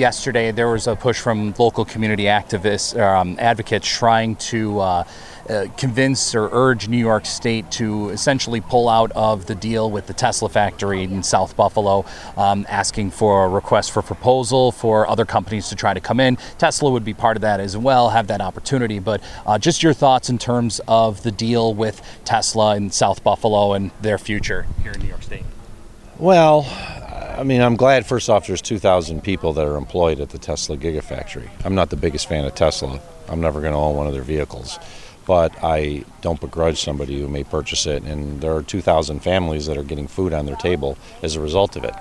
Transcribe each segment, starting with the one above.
yesterday there was a push from local community activists, advocates trying to convince or urge New York State to essentially pull out of the deal with the Tesla factory in South Buffalo, asking for a request for proposal for other companies to try to come in. Tesla would be part of that as well, have that opportunity. But just your thoughts in terms of the deal with Tesla in South Buffalo and their future here in New York State. Well, I mean, I'm glad, first off, there's 2,000 people that are employed at the Tesla Gigafactory. I'm not the biggest fan of Tesla. I'm never going to own one of their vehicles. But I don't begrudge somebody who may purchase it, and there are 2,000 families that are getting food on their table as a result of it.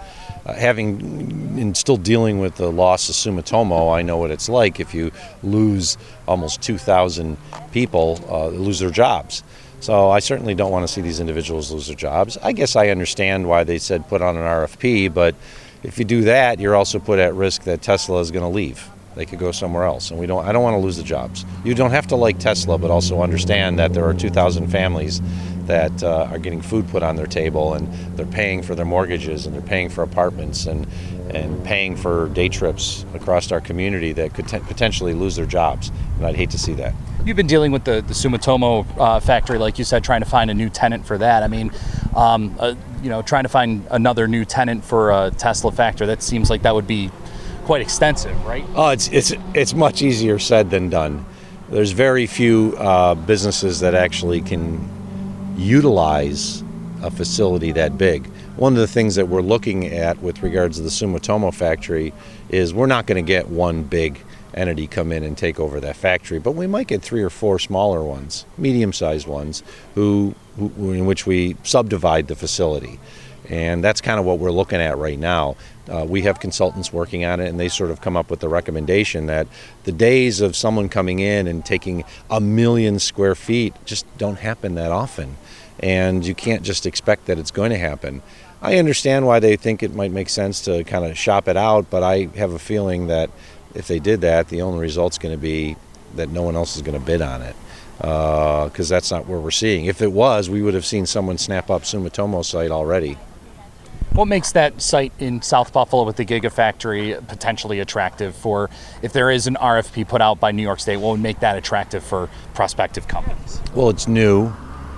And still dealing with the loss of Sumitomo, I know what it's like if you lose almost 2,000 people lose their jobs. So I certainly don't want to see these individuals lose their jobs. I guess I understand why they said put on an RFP, but if you do that, you're also put at risk that Tesla is going to leave. They could go somewhere else, and I don't want to lose the jobs. You don't have to like Tesla, but also understand that there are 2,000 families that are getting food put on their table, and they're paying for their mortgages, and they're paying for apartments, and paying for day trips across our community that could potentially lose their jobs, and I'd hate to see that. You've been dealing with the Sumitomo factory, like you said, trying to find a new tenant for that. I mean, trying to find another new tenant for a Tesla factory, that seems like that would be quite extensive, right? Oh, it's much easier said than done. There's very few businesses that actually can utilize a facility that big. One of the things that we're looking at with regards to the Sumitomo factory is we're not going to get one big entity come in and take over that factory, but we might get 3 or 4 smaller ones, medium-sized ones, in which we subdivide the facility. And that's kind of what we're looking at right now. We have consultants working on it, and they sort of come up with the recommendation that the days of someone coming in and taking 1 million square feet just don't happen that often. And you can't just expect that it's going to happen. I understand why they think it might make sense to kind of shop it out, but I have a feeling that if they did that, the only result's going to be that no one else is going to bid on it, because that's not where we're seeing. If it was, we would have seen someone snap up Sumitomo's site already. What makes that site in South Buffalo with the Gigafactory potentially attractive for, if there is an RFP put out by New York State, what would make that attractive for prospective companies? Well, it's new.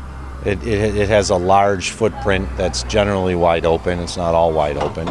It has a large footprint that's generally wide open. It's not all wide open.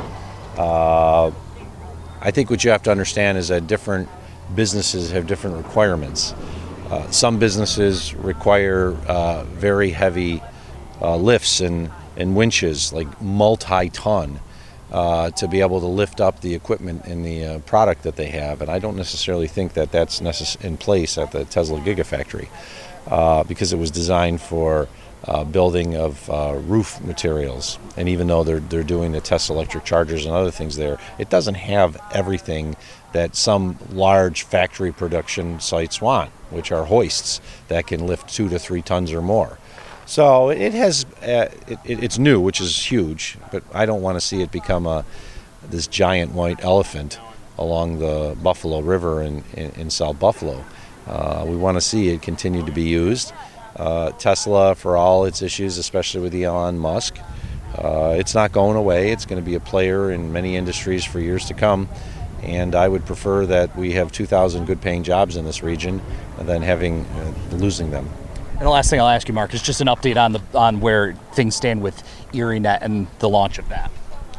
I think what you have to understand is that different businesses have different requirements. Some businesses require very heavy lifts and winches, like multi-ton, to be able to lift up the equipment and the product that they have. And I don't necessarily think that that's in place at the Tesla Gigafactory, because it was designed for building of roof materials. And even though they're doing the Tesla electric chargers and other things there, it doesn't have everything that some large factory production sites want, which are hoists that can lift 2 to 3 tons or more. So it has, it's new, which is huge, but I don't want to see it become this giant white elephant along the Buffalo River in South Buffalo. We want to see it continue to be used. Tesla, for all its issues, especially with Elon Musk, it's not going away. It's going to be a player in many industries for years to come. And I would prefer that we have 2,000 good-paying jobs in this region than losing them. And the last thing I'll ask you, Mark, is just an update on where things stand with ERINET and the launch of that.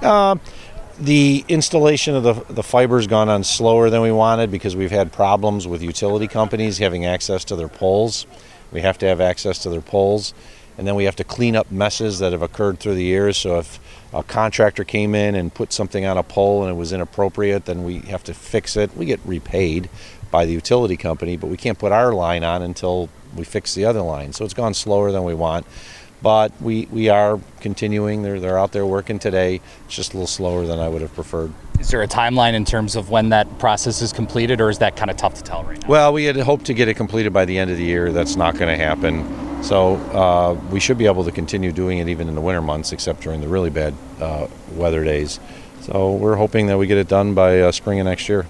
The installation of the fiber has gone on slower than we wanted because we've had problems with utility companies having access to their poles. We have to have access to their poles, and then we have to clean up messes that have occurred through the years. So if a contractor came in and put something on a pole and it was inappropriate, then we have to fix it. We get repaid by the utility company, but we can't put our line on until we fix the other line. So it's gone slower than we want, but we are continuing. They're out there working today. It's just a little slower than I would have preferred. Is there a timeline in terms of when that process is completed, or is that kind of tough to tell right now? Well, we had hoped to get it completed by the end of the year. That's not going to happen. So we should be able to continue doing it even in the winter months, except during the really bad weather days. So we're hoping that we get it done by spring of next year.